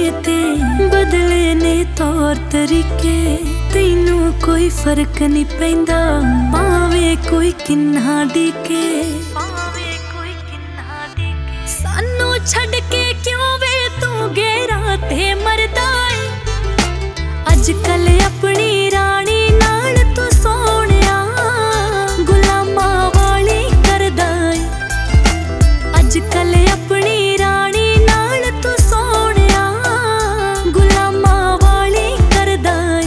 ते बदले ने तौर तरीके, तैनू कोई फर्क नहीं पैंदा भावे कोई किन्ना डिके। सानू छड़ के क्यों वे तू गेरा ते मरदा है, अजकल अपनी रानी नाल तू सोहणिया गुलामा वाली करदा है। अजकल अपनी रानी नाल तू सोहणिया गुलामा वाली करदा है।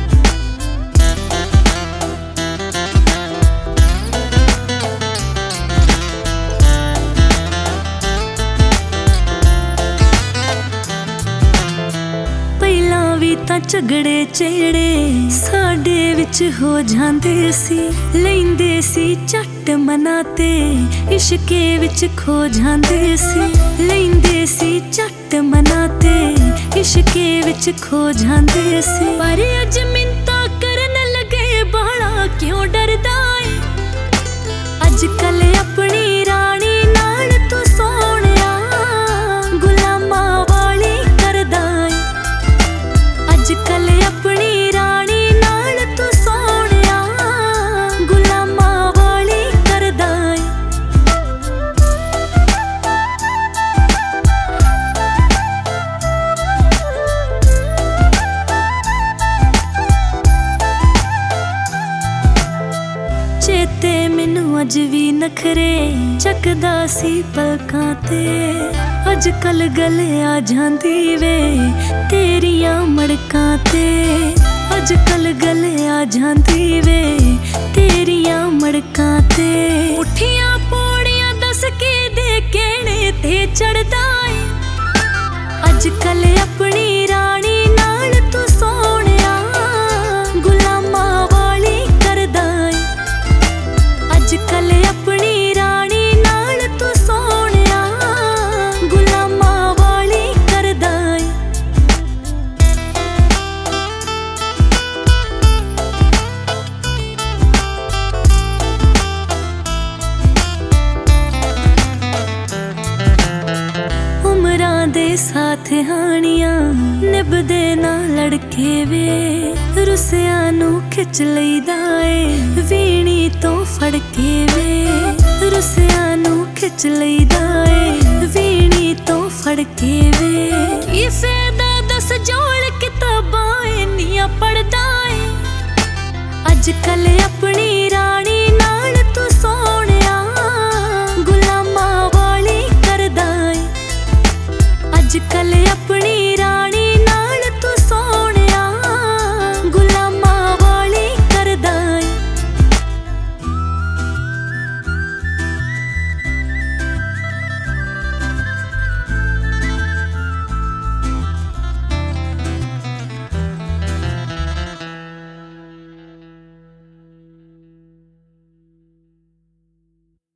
पहलां भी तां झगड़े चेड़े साडे विच हो जांदे सी, लैंदे सी झट मनाते इश्के विच खो जांदे सी। लैंदे सी झट मनाते इश्के विच खो जांदे सी। पर अज मिन्नतां करन लगे बाला क्यों डरदा है, अजकल अपनी रानी नाल तू सोहणिया गुलामा वाली करदा है। अजकल अपनी रानी नाल तू सोहणिया गुलामा वाली करदा है। चेते मैनू अज भी नखरे चकदा सी पलकां ते, अजकल गले आ जांदी वे तेरियां मड़कां ते। अजकल गले आ जांदी वे तेरियां मड़कां ते। उठियां पौड़ियां दस के दे कहने ते चढ़दा है, अजकल अपनी रानी नाल तू सोहणिया गुलामा वाली करदा है। अजकल अपनी रानी नाल तू सोहणिया गुलामा वाली करदा है। उमरां दे साथ हानियां निभदे ना लड़के वे, रुसिया नू खिच लईदा है वीणी तो फड़ के वे। रुसिया नू खिच लईदा है वीणी तो फड़ के वे। की फायदा दस जोड़ किताबां इन्नियां पढ़दा है, अजकल अपनी